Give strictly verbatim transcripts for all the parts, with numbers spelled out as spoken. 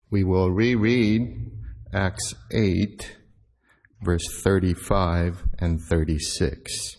We will reread Acts eight, verse thirty-five and thirty-six.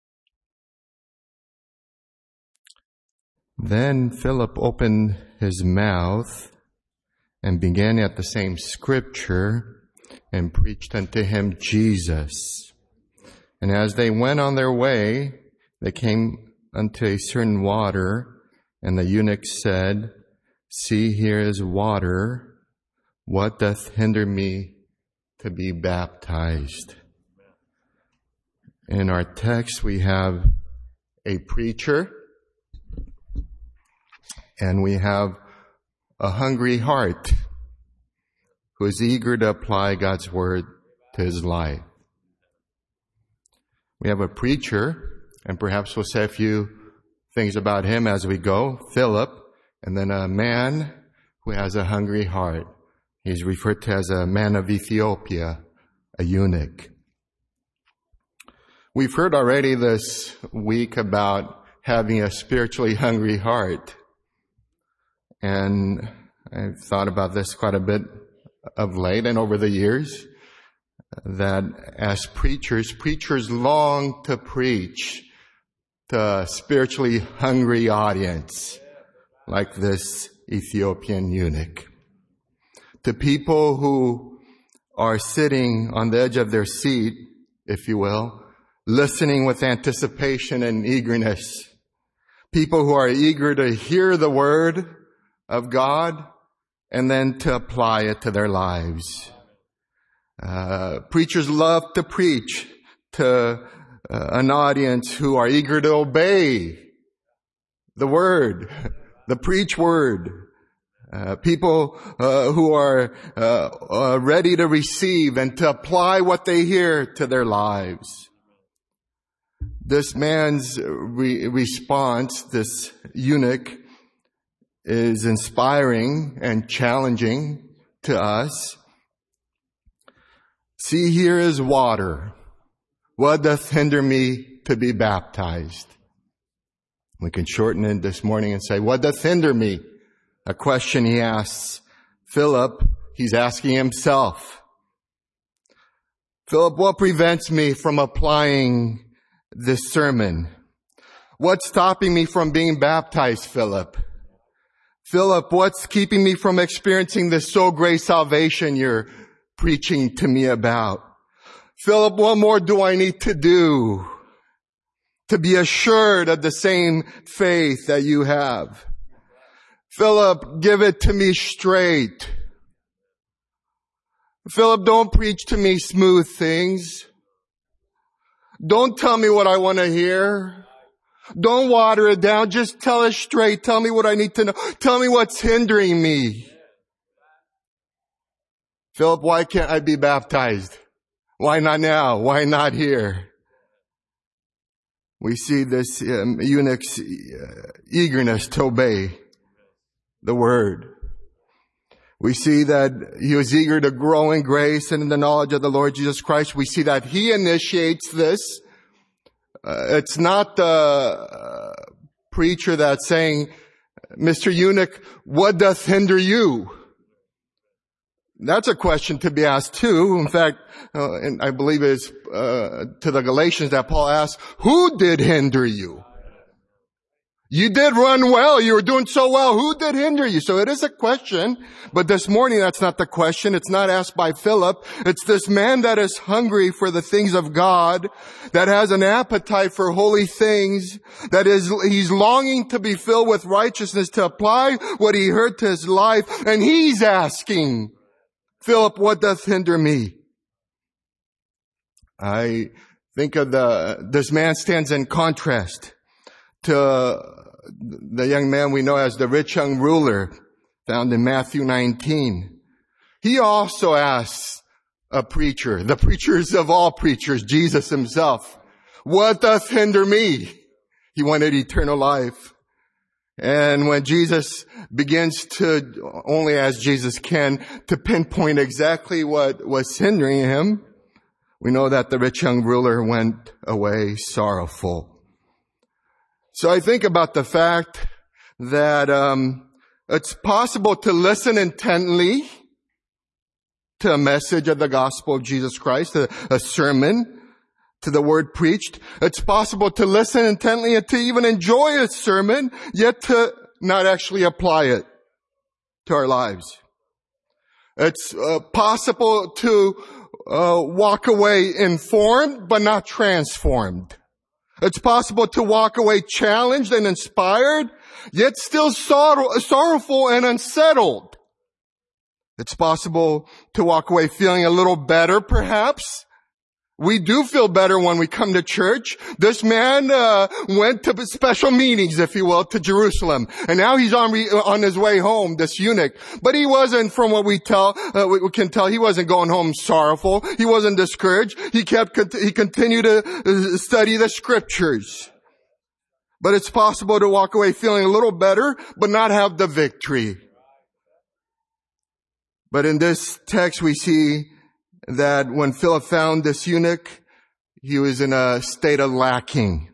Then Philip opened his mouth and began at the same scripture and preached unto him Jesus. And as they went on their way, they came unto a certain water, and the eunuch said, See, here is water. What doth hinder me to be baptized? In our text, we have a preacher, and we have a hungry heart who is eager to apply God's word to his life. We have a preacher, and perhaps we'll say a few things about him as we go, Philip, and then a man who has a hungry heart. He's referred to as a man of Ethiopia, a eunuch. We've heard already this week about having a spiritually hungry heart. And I've thought about this quite a bit of late and over the years, that as preachers, preachers long to preach to a spiritually hungry audience like this Ethiopian eunuch. To people who are sitting on the edge of their seat, if you will, listening with anticipation and eagerness. People who are eager to hear the word of God and then to apply it to their lives. Uh, preachers love to preach to uh, an audience who are eager to obey the word, the preach word. Uh, people uh, who are uh, uh, ready to receive and to apply what they hear to their lives. This man's re- response, this eunuch, is inspiring and challenging to us. See, here is water. What doth hinder me to be baptized? We can shorten it this morning and say, what doth hinder me? A question he asks Philip, he's asking himself. Philip, what prevents me from applying this sermon? What's stopping me from being baptized, Philip? Philip, what's keeping me from experiencing this so great salvation you're preaching to me about? Philip, what more do I need to do to be assured of the same faith that you have? Philip, give it to me straight. Philip, don't preach to me smooth things. Don't tell me what I want to hear. Don't water it down. Just tell it straight. Tell me what I need to know. Tell me what's hindering me. Philip, why can't I be baptized? Why not now? Why not here? We see this um, eunuch's uh, eagerness to obey the word. We see that he was eager to grow in grace and in the knowledge of the Lord Jesus Christ. We see that he initiates this. Uh, it's not the uh, preacher that's saying, Mister Eunuch, what doth hinder you? That's a question to be asked too. In fact, uh, and I believe it's uh, to the Galatians that Paul asks, who did hinder you? You did run well. You were doing so well. Who did hinder you? So it is a question. But this morning, that's not the question. It's not asked by Philip. It's this man that is hungry for the things of God, that has an appetite for holy things, that is, he's longing to be filled with righteousness, to apply what he heard to his life. And he's asking, Philip, what doth hinder me? I think of the, this man stands in contrast to the young man we know as the rich young ruler found in Matthew nineteen. He also asks a preacher, the preachers of all preachers, Jesus himself, what doth hinder me? He wanted eternal life. And when Jesus begins to, only as Jesus can, to pinpoint exactly what was hindering him, we know that the rich young ruler went away sorrowful. So I think about the fact that um It's possible to listen intently to a message of the gospel of Jesus Christ, a, a sermon, to the word preached. It's possible to listen intently and to even enjoy a sermon, yet to not actually apply it to our lives. It's uh, possible to uh, walk away informed, but not transformed. It's possible to walk away challenged and inspired, yet still sorrow, sorrowful and unsettled. It's possible to walk away feeling a little better, perhaps. We do feel better when we come to church. This man uh, went to special meetings, if you will, to Jerusalem, and now he's on re- on his way home. This eunuch, but he wasn't, from what we tell, uh, we can tell, he wasn't going home sorrowful. He wasn't discouraged. He kept he continued to study the scriptures. But it's possible to walk away feeling a little better, but not have the victory. But in this text, we see that when Philip found this eunuch, he was in a state of lacking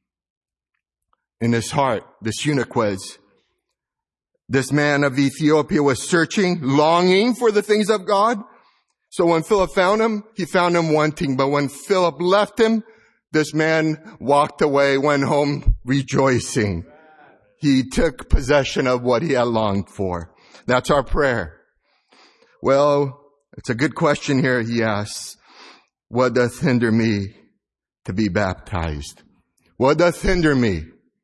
in his heart. This eunuch was. This man of Ethiopia was searching, longing for the things of God. So when Philip found him, he found him wanting. But when Philip left him, this man walked away, went home rejoicing. He took possession of what he had longed for. That's our prayer. Well, it's a good question here. He asks, what doth hinder me to be baptized? What doth hinder me?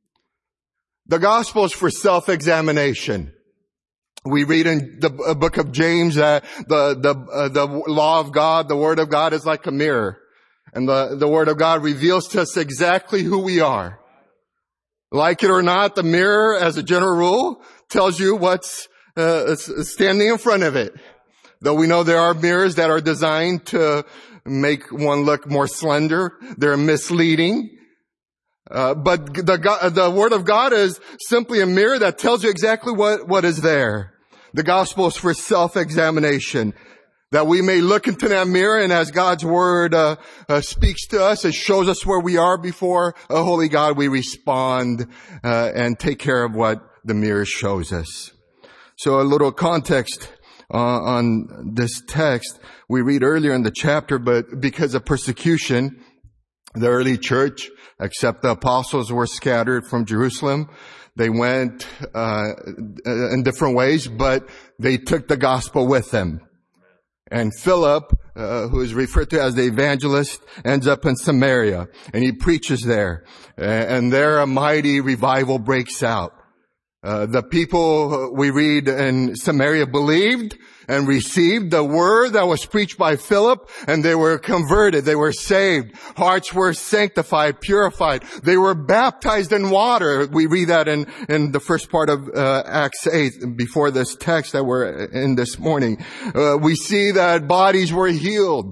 The gospel is for self-examination. We read in the book of James that the, the, uh, the law of God, the word of God is like a mirror. And the, the word of God reveals to us exactly who we are. Like it or not, the mirror, as a general rule, tells you what's uh, standing in front of it. Though we know there are mirrors that are designed to make one look more slender, they're misleading. Uh, but the God, the Word of God is simply a mirror that tells you exactly what, what is there. The gospel is for self-examination, that we may look into that mirror, and as God's Word uh, uh, speaks to us, it shows us where we are before a holy God, we respond uh, and take care of what the mirror shows us. So a little context Uh, on this text. We read earlier in the chapter, but because of persecution, the early church, except the apostles, were scattered from Jerusalem. They went uh, in different ways, but they took the gospel with them. And Philip, uh, who is referred to as the evangelist, ends up in Samaria, and he preaches there. And there a mighty revival breaks out. Uh, the people we read in Samaria believed and received the word that was preached by Philip, and they were converted. They were saved. Hearts were sanctified, purified. They were baptized in water. We read that in, in the first part of uh, Acts eight, before this text that we're in this morning. Uh, we see that bodies were healed.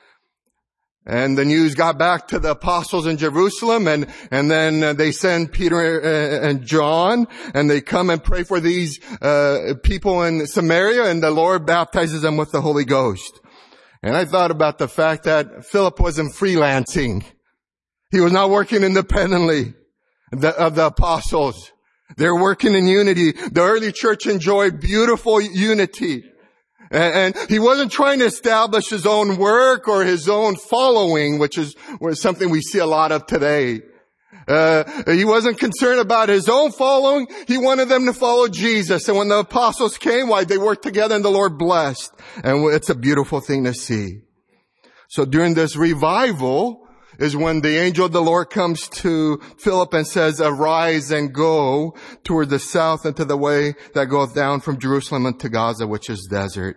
And the news got back to the apostles in Jerusalem, and, and then uh, they send Peter uh, and John, and they come and pray for these uh, people in Samaria, and the Lord baptizes them with the Holy Ghost. And I thought about the fact that Philip wasn't freelancing. He was not working independently the, of the apostles. They're working in unity. The early church enjoyed beautiful unity. And he wasn't trying to establish his own work or his own following, which is something we see a lot of today. Uh, he wasn't concerned about his own following. He wanted them to follow Jesus. And when the apostles came, why, they worked together and the Lord blessed. And it's a beautiful thing to see. So during this revival is when the angel of the Lord comes to Philip and says, arise and go toward the south into the way that goeth down from Jerusalem unto Gaza, which is desert.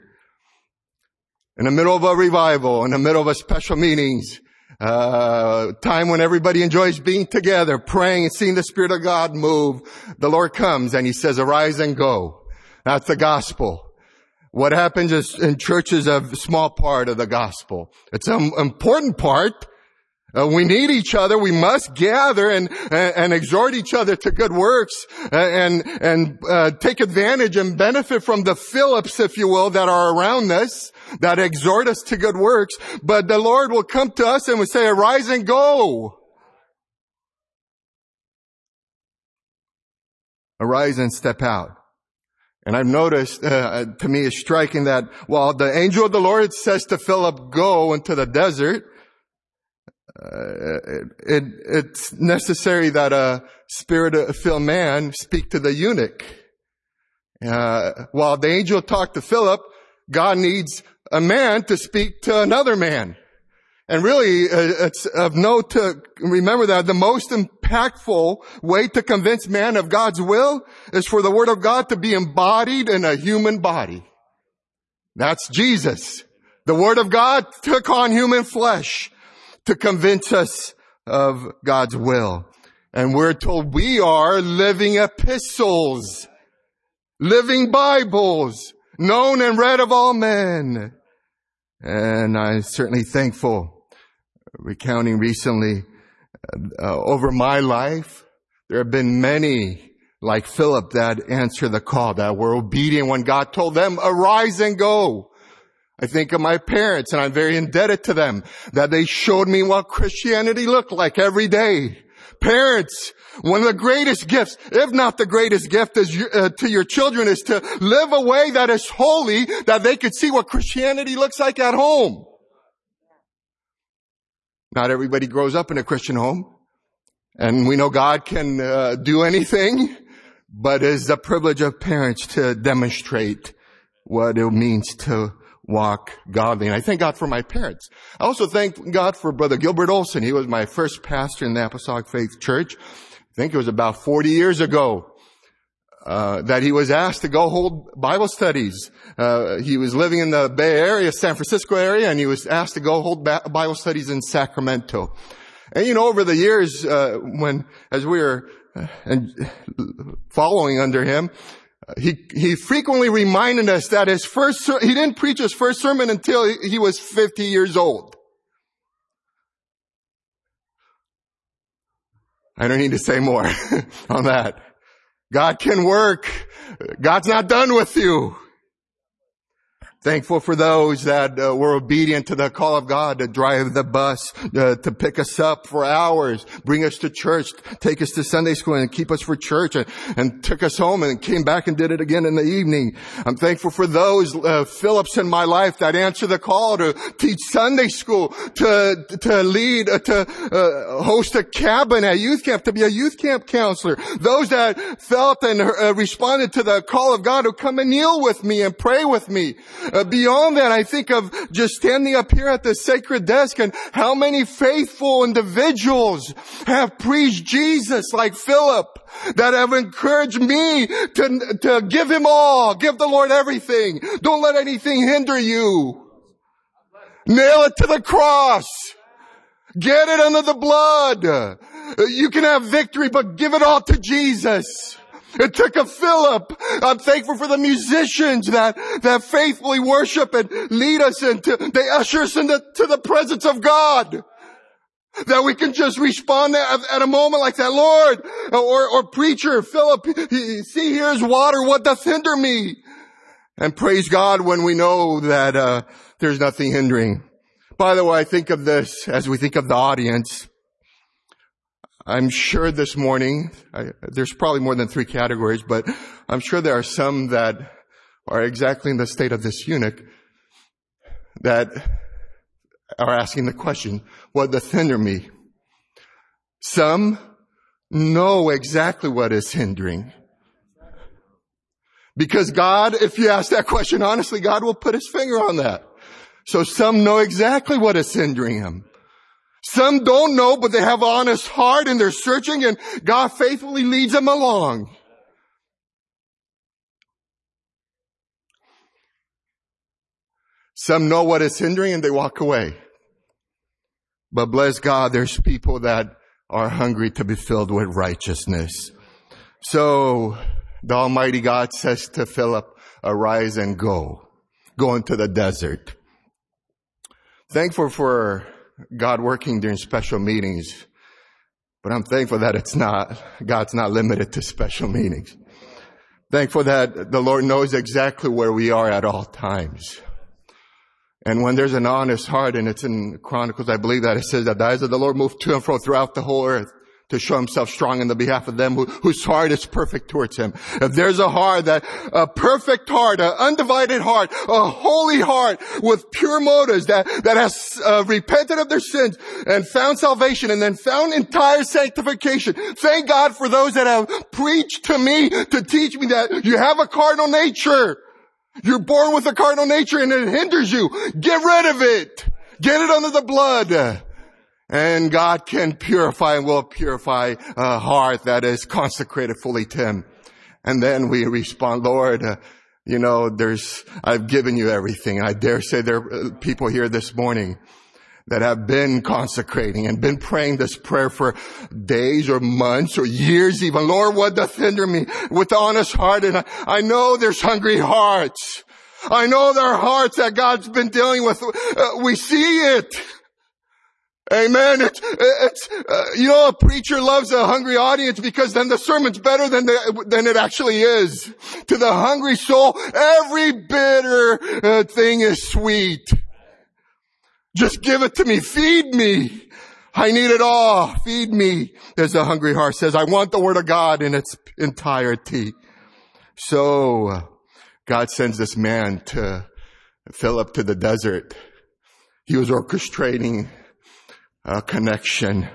In the middle of a revival, in the middle of a special meetings, uh, time when everybody enjoys being together, praying and seeing the Spirit of God move, the Lord comes and He says, arise and go. That's the gospel. What happens is in churches is a small part of the gospel. It's an important part. Uh, we need each other. We must gather and, and, and exhort each other to good works and, and, uh, take advantage and benefit from the Philips, if you will, that are around us, that exhort us to good works. But the Lord will come to us and will say, arise and go. Arise and step out. And I've noticed, uh, to me it's striking that while the angel of the Lord says to Philip, go into the desert, uh, it, it, it's necessary that a spirit-filled man speak to the eunuch. Uh, while the angel talked to Philip, God needs a man to speak to another man. And really, uh, it's of note to remember that the most impactful way to convince man of God's will is for the Word of God to be embodied in a human body. That's Jesus. The Word of God took on human flesh to convince us of God's will. And we're told we are living epistles, living Bibles, known and read of all men. And I'm certainly thankful. Recounting recently uh, over my life, there have been many like Philip that answer the call, that were obedient when God told them, arise and go. I think of my parents, and I'm very indebted to them, that they showed me what Christianity looked like every day. Parents, one of the greatest gifts, if not the greatest gift is, uh, to your children, is to live a way that is holy, that they could see what Christianity looks like at home. Not everybody grows up in a Christian home, and we know God can uh, do anything, but it's the privilege of parents to demonstrate what it means to walk godly. And I thank God for my parents. I also thank God for Brother Gilbert Olson. He was my first pastor in the Apostolic Faith Church. I think it was about forty years ago. Uh, that he was asked to go hold Bible studies. Uh, he was living in the Bay Area, San Francisco area, and he was asked to go hold ba- Bible studies in Sacramento. And you know, over the years, uh, when, as we were uh, following under him, uh, he, he frequently reminded us that his first, ser- he didn't preach his first sermon until he, he was fifty years old. I don't need to say more on that. God can work. God's not done with you. Thankful for those that uh, were obedient to the call of God to drive the bus, uh, to pick us up for hours, bring us to church, take us to Sunday school and keep us for church, and, and took us home and came back and did it again in the evening. I'm thankful for those uh, Phillips in my life that answer the call to teach Sunday school, to to lead, uh, to uh, host a cabin at youth camp, to be a youth camp counselor. Those that felt and uh, responded to the call of God, who come and kneel with me and pray with me. Uh, beyond that, I think of just standing up here at the sacred desk and how many faithful individuals have preached Jesus like Philip, that have encouraged me to, to give him all, give the Lord everything. Don't let anything hinder you. Nail it to the cross. Get it under the blood. You can have victory, but give it all to Jesus. It took a Philip. I'm thankful for the musicians that, that faithfully worship and lead us into, they usher us into to the presence of God. That we can just respond at, at a moment like that. Lord, or, or preacher, Philip, see, here's water. What doth hinder me? And praise God when we know that, uh, there's nothing hindering. By the way, I think of this as we think of the audience. I'm sure this morning, I, there's probably more than three categories, but I'm sure there are some that are exactly in the state of this eunuch that are asking the question, what doth hinder me? Some know exactly what is hindering. Because God, if you ask that question honestly, God will put his finger on that. So some know exactly what is hindering him. Some don't know, but they have an honest heart and they're searching, and God faithfully leads them along. Some know what is hindering and they walk away. But bless God, there's people that are hungry to be filled with righteousness. So the Almighty God says to Philip, arise and go. Go into the desert. Thankful for God working during special meetings. But I'm thankful that it's not, God's not limited to special meetings. Thankful that the Lord knows exactly where we are at all times. And when there's an honest heart, and it's in Chronicles, I believe that it says that the eyes of the Lord move to and fro throughout the whole earth to show himself strong in the behalf of them who, whose heart is perfect towards him. If there's a heart, that a perfect heart, an undivided heart, a holy heart with pure motives that, that has uh, repented of their sins and found salvation and then found entire sanctification. Thank God for those that have preached to me to teach me that you have a carnal nature. You're born with a carnal nature and it hinders you. Get rid of it. Get it under the blood. And God can purify and will purify a heart that is consecrated fully to him. And then we respond, Lord, uh, you know, there's, I've given you everything. I dare say there are people here this morning that have been consecrating and been praying this prayer for days or months or years even. Lord, what doth hinder me with the honest heart? And I, I know there's hungry hearts. I know there are hearts that God's been dealing with. Uh, we see it. Amen. It's, it's, uh, you know, a preacher loves a hungry audience because then the sermon's better than the, than it actually is. To the hungry soul, every bitter uh, thing is sweet. Just give it to me. Feed me. I need it all. Feed me. As a hungry heart says, I want the word of God in its entirety. So, uh, God sends this man to Philip to the desert. He was orchestrating a connection.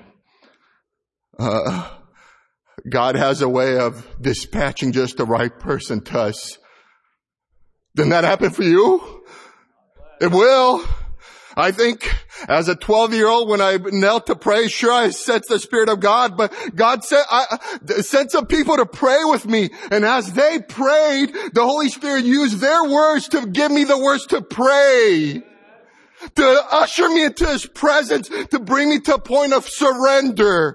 Uh, God has a way of dispatching just the right person to us. Didn't that happen for you? It will. I think as a twelve-year-old, when I knelt to pray, sure, I sensed the Spirit of God, but God sent, I, sent some people to pray with me. And as they prayed, the Holy Spirit used their words to give me the words to pray, to usher me into his presence, to bring me to a point of surrender.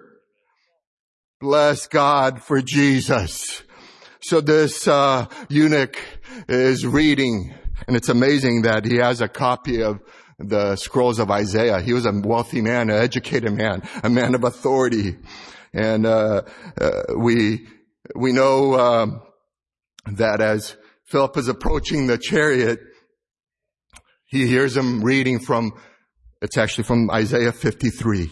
Bless God for Jesus. So this uh eunuch is reading, and it's amazing that he has a copy of the scrolls of Isaiah. He was a wealthy man, an educated man, a man of authority. And uh, uh we we know um that as Philip is approaching the chariot, he hears him reading from, it's actually from Isaiah fifty-three.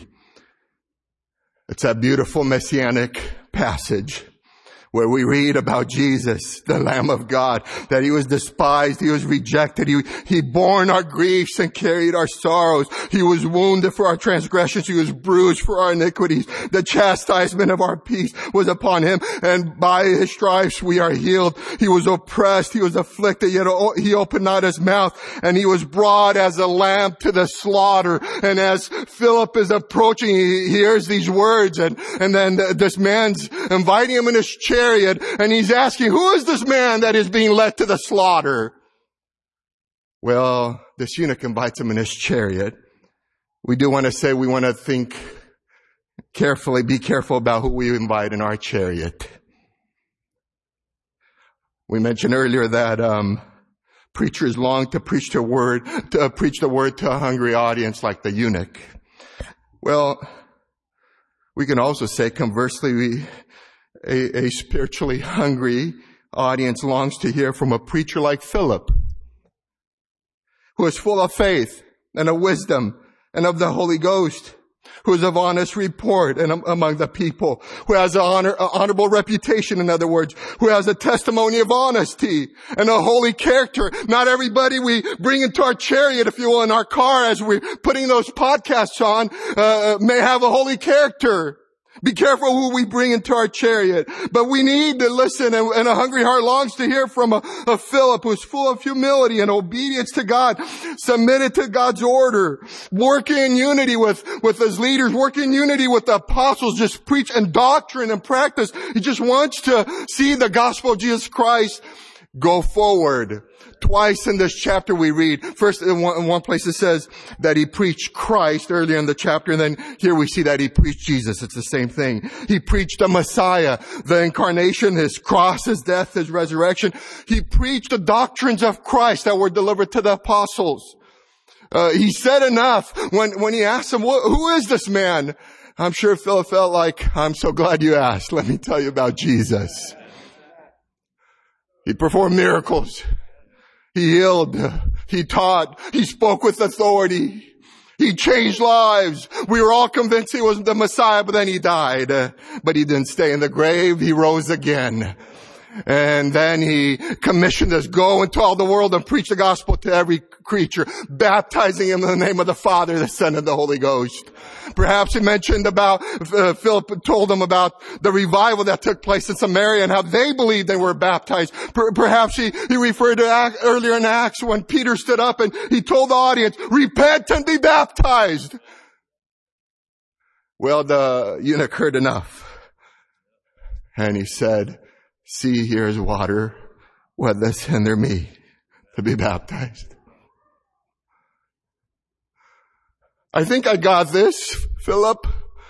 It's that beautiful messianic passage where we read about Jesus, the Lamb of God, that he was despised, he was rejected, he, he borne our griefs and carried our sorrows. He was wounded for our transgressions, he was bruised for our iniquities. The chastisement of our peace was upon him, and by his stripes we are healed. He was oppressed, he was afflicted, yet he opened not his mouth, and he was brought as a lamb to the slaughter. And as Philip is approaching, he hears these words, and, and then this man's inviting him in his chair, and he's asking, who is this man that is being led to the slaughter? Well, this eunuch invites him in his chariot. We do want to say we want to think carefully, be careful about who we invite in our chariot. We mentioned earlier that um preachers long to preach the word, to uh, preach the word to a hungry audience like the eunuch. Well, we can also say conversely, we A, a spiritually hungry audience longs to hear from a preacher like Philip, who is full of faith and of wisdom and of the Holy Ghost, who is of honest report and among the people, who has an honor, an honorable reputation, in other words, who has a testimony of honesty and a holy character. Not everybody we bring into our chariot, if you will, in our car as we're putting those podcasts on, uh, may have a holy character. Be careful who we bring into our chariot. But we need to listen, and, and a hungry heart longs to hear from a, a Philip who's full of humility and obedience to God, submitted to God's order, working in unity with, with his leaders, working in unity with the apostles, just preach and doctrine and practice. He just wants to see the gospel of Jesus Christ go forward. Twice in this chapter we read, first in one, in one place it says that he preached Christ earlier in the chapter, and then here we see that he preached Jesus. It's the same thing. He preached the Messiah, the incarnation, his cross, his death, his resurrection. He preached the doctrines of Christ that were delivered to the apostles. Uh, he said enough when, when he asked him, who is this man? I'm sure Philip felt like, I'm so glad you asked. Let me tell you about Jesus. He performed miracles. He healed, he taught, he spoke with authority. He changed lives. We were all convinced he was the Messiah, but then he died. But he didn't stay in the grave. He rose again. And then he commissioned us, go into all the world and preach the gospel to every creature, baptizing him in the name of the Father, the Son, and the Holy Ghost. Perhaps he mentioned about, uh, Philip told him about the revival that took place in Samaria and how they believed they were baptized. Per- perhaps he, he referred to Act, earlier in Acts when Peter stood up and he told the audience, repent and be baptized. Well, the eunuch heard enough. And he said, see, here is water. What does hinder me to be baptized? I think I got this, Philip.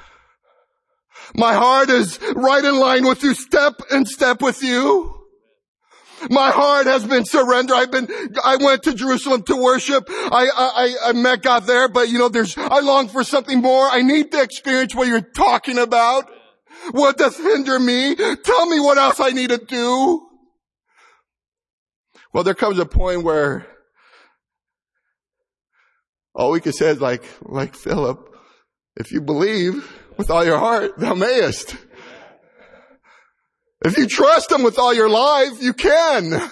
My heart is right in line with you, step in step with you. My heart has been surrendered. I've been, I went to Jerusalem to worship. I, I, I met God there, but you know, there's, I long for something more. I need to experience what you're talking about. What does hinder me? Tell me what else I need to do. Well, there comes a point where all we can say is like, like Philip, if you believe with all your heart, thou mayest. If you trust him with all your life, you can.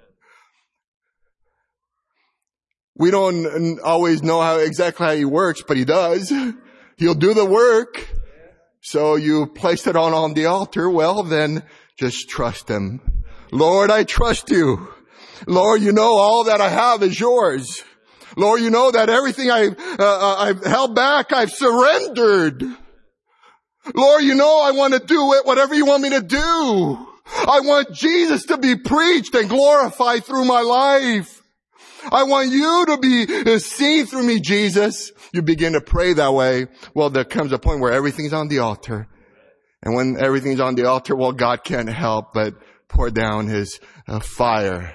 We don't always know how exactly how he works, but he does. He'll do the work. So you placed it on, on the altar. Well, then just trust him. Lord, I trust you. Lord, you know all that I have is yours. Lord, you know that everything I've, uh, I've held back, I've surrendered. Lord, you know I want to do it, whatever you want me to do. I want Jesus to be preached and glorified through my life. I want you to be seen through me, Jesus. You begin to pray that way. Well, there comes a point where everything's on the altar. And when everything's on the altar, well, God can't help but pour down his uh, fire.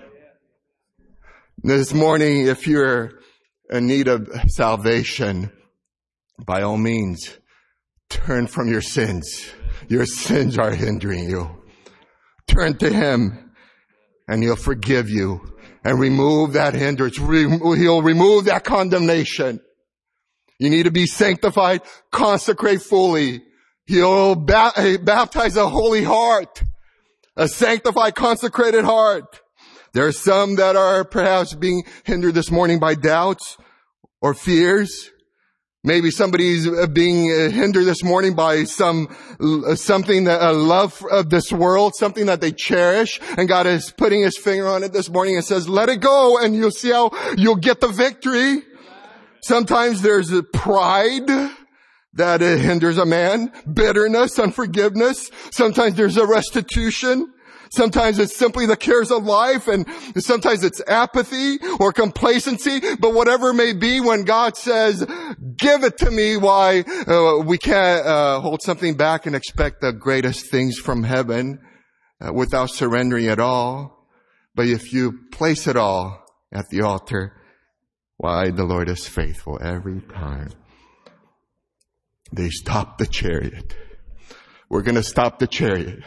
This morning, if you're in need of salvation, by all means, turn from your sins. Your sins are hindering you. Turn to him and he'll forgive you and remove that hindrance. He'll remove that condemnation. You need to be sanctified, consecrate fully. He'll ba- baptize a holy heart, a sanctified, consecrated heart. There are some that are perhaps being hindered this morning by doubts or fears. Maybe somebody's being hindered this morning by some, something that, a love of this world, something that they cherish. And God is putting his finger on it this morning and says, let it go and you'll see how you'll get the victory. Sometimes there's a pride that hinders a man, bitterness, unforgiveness. Sometimes there's a restitution. Sometimes it's simply the cares of life, and sometimes it's apathy or complacency. But whatever it may be, when God says, give it to me, why uh, we can't uh, hold something back and expect the greatest things from heaven uh, without surrendering at all. But if you place it all at the altar, why, the Lord is faithful every time. They stopped the chariot. We're going to stop the chariot.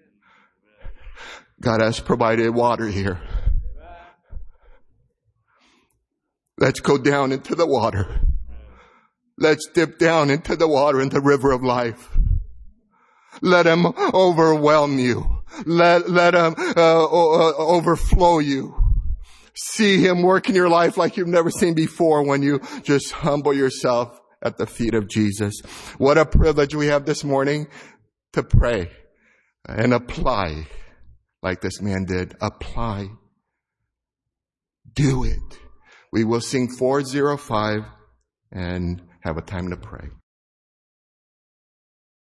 God has provided water here. Let's go down into the water. Let's dip down into the water in the river of life. Let him overwhelm you. Let, let him uh, uh, overflow you. See him work in your life like you've never seen before when you just humble yourself at the feet of Jesus. What a privilege we have this morning to pray and apply. Like this man did. Apply. Do it. We will sing four oh five and have a time to pray.